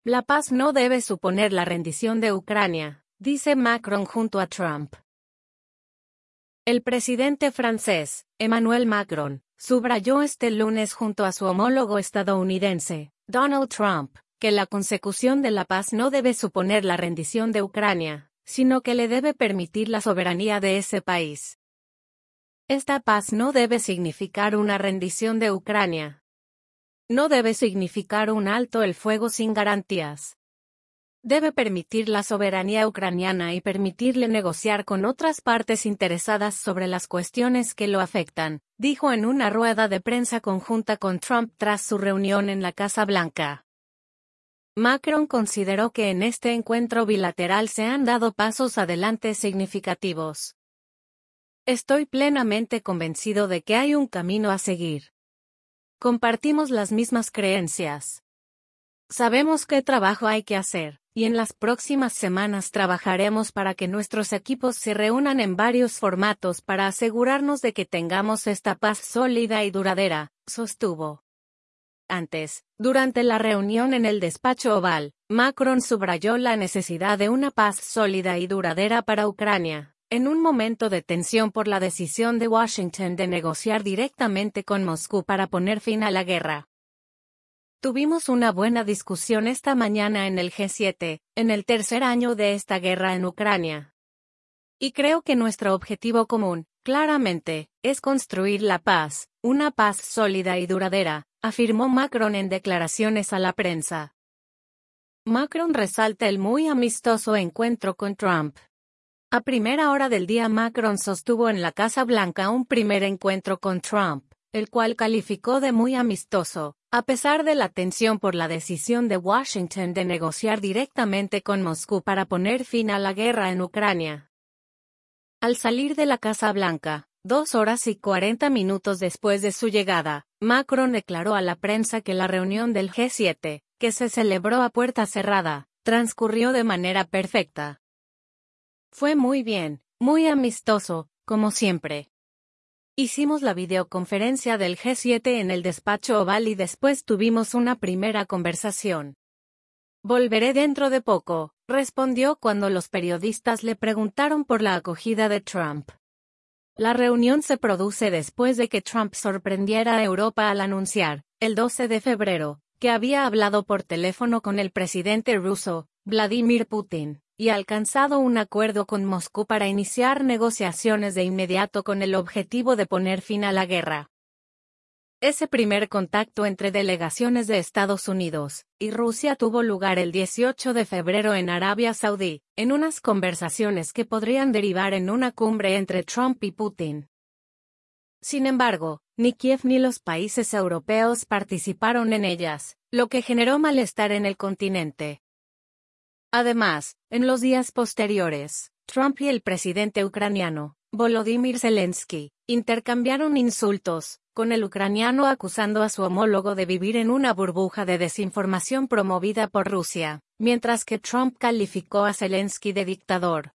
La paz no debe suponer la rendición de Ucrania, dice Macron junto a Trump. El presidente francés, Emmanuel Macron, subrayó este lunes junto a su homólogo estadounidense, Donald Trump, que la consecución de la paz no debe suponer la rendición de Ucrania, sino que le debe permitir la soberanía de ese país. Esta paz no debe significar una rendición de Ucrania. No debe significar un alto el fuego sin garantías. Debe permitir la soberanía ucraniana y permitirle negociar con otras partes interesadas sobre las cuestiones que lo afectan, dijo en una rueda de prensa conjunta con Trump tras su reunión en la Casa Blanca. Macron consideró que en este encuentro bilateral se han dado pasos adelante significativos. Estoy plenamente convencido de que hay un camino a seguir. Compartimos las mismas creencias. Sabemos qué trabajo hay que hacer, y en las próximas semanas trabajaremos para que nuestros equipos se reúnan en varios formatos para asegurarnos de que tengamos esta paz sólida y duradera, sostuvo. Antes, durante la reunión en el despacho Oval, Macron subrayó la necesidad de una paz sólida y duradera para Ucrania, en un momento de tensión por la decisión de Washington de negociar directamente con Moscú para poner fin a la guerra. Tuvimos una buena discusión esta mañana en el G7, en el tercer año de esta guerra en Ucrania. Y creo que nuestro objetivo común, claramente, es construir la paz, una paz sólida y duradera, afirmó Macron en declaraciones a la prensa. Macron resalta el muy amistoso encuentro con Trump. A primera hora del día Macron sostuvo en la Casa Blanca un primer encuentro con Trump, el cual calificó de muy amistoso, a pesar de la tensión por la decisión de Washington de negociar directamente con Moscú para poner fin a la guerra en Ucrania. Al salir de la Casa Blanca, 2 horas y 40 minutos después de su llegada, Macron declaró a la prensa que la reunión del G7, que se celebró a puerta cerrada, transcurrió de manera perfecta. Fue muy bien, muy amistoso, como siempre. Hicimos la videoconferencia del G7 en el despacho Oval y después tuvimos una primera conversación. Volveré dentro de poco, respondió cuando los periodistas le preguntaron por la acogida de Trump. La reunión se produce después de que Trump sorprendiera a Europa al anunciar, el 12 de febrero, que había hablado por teléfono con el presidente ruso, Vladimir Putin, y alcanzado un acuerdo con Moscú para iniciar negociaciones de inmediato con el objetivo de poner fin a la guerra. Ese primer contacto entre delegaciones de Estados Unidos y Rusia tuvo lugar el 18 de febrero en Arabia Saudí, en unas conversaciones que podrían derivar en una cumbre entre Trump y Putin. Sin embargo, ni Kiev ni los países europeos participaron en ellas, lo que generó malestar en el continente. Además, en los días posteriores, Trump y el presidente ucraniano, Volodymyr Zelensky, intercambiaron insultos, con el ucraniano acusando a su homólogo de vivir en una burbuja de desinformación promovida por Rusia, mientras que Trump calificó a Zelensky de dictador.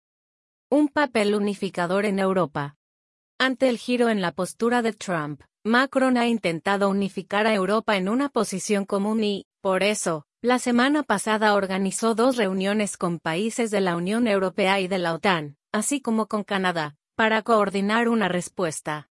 Un papel unificador en Europa. Ante el giro en la postura de Trump, Macron ha intentado unificar a Europa en una posición común y, por eso, la semana pasada organizó 2 reuniones con países de la Unión Europea y de la OTAN, así como con Canadá, para coordinar una respuesta.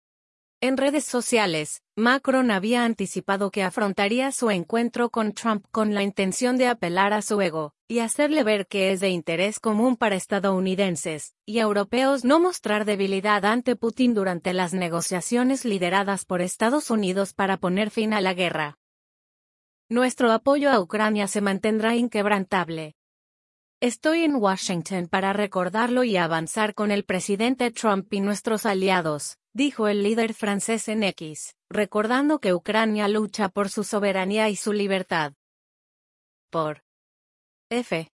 En redes sociales, Macron había anticipado que afrontaría su encuentro con Trump con la intención de apelar a su ego, y hacerle ver que es de interés común para estadounidenses y europeos no mostrar debilidad ante Putin durante las negociaciones lideradas por Estados Unidos para poner fin a la guerra. Nuestro apoyo a Ucrania se mantendrá inquebrantable. Estoy en Washington para recordarlo y avanzar con el presidente Trump y nuestros aliados, dijo el líder francés en X, recordando que Ucrania lucha por su soberanía y su libertad. Por F.